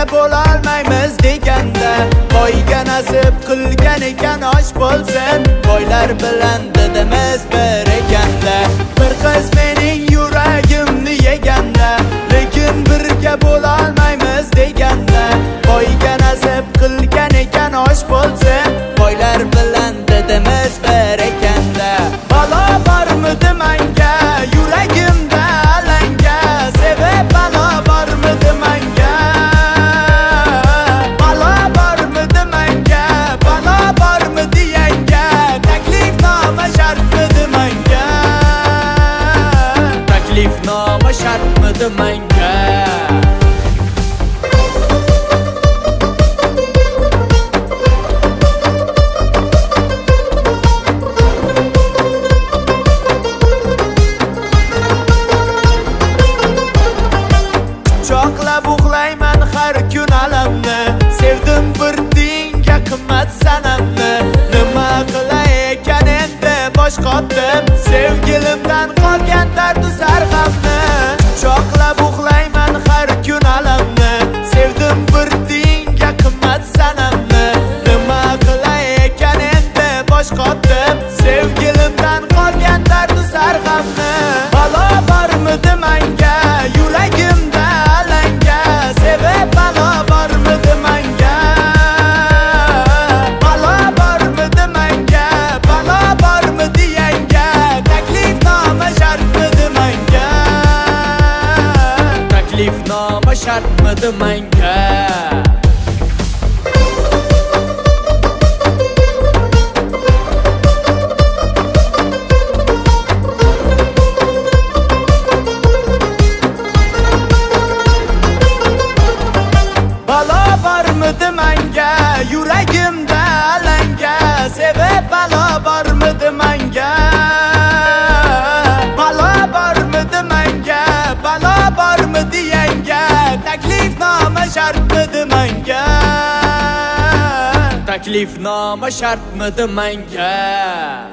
bo'lolmaymiz deganda, boyga nasib qilgan ekan osh bo'lsin, boylar bilan didimiz bir ekanda. Bir qiz mening yuragimni yeganda, lekin birga bo'lolmaymiz deganda, boyga nasib qilgan ekan osh bo'lsin, boylar bilan didimiz bir ekanda. Balo bormidi menga yuragimda alanga, sevib balo bormidi menga, balo bormidi menga, balo bormidi yanga, taklifnoma shartmidi menga, taklifnoma shartmidi menga. Quchoqlab uxlayman har kun alamni, sevdim bir dinga qimmat sanamni. Nima qilay ekan endi bosh qotdim, sevgilimdan qolgan dardu sarg'amni. Quchoqlab uxlayman har kun alamni, sevdim bir dinga qimmat sanamni. Nima qilay ekan endi bosh qotdim, sevgilimdan qolgan dardu sarg'amni. Balo bormidi menga yuragimda alanga, sevib balo bormidi menga, balo bormidi menga, balo bormidi yanga, taklifnoma shartmidi menga, taklifnoma shartmidi menga. Balo bormidi menga yuragimda alanga, sevib balo bormidi menga, balo bormidi menga, balo bormidi yanga, taklifnoma shartmidi menga, taklifnoma shartmidi menga.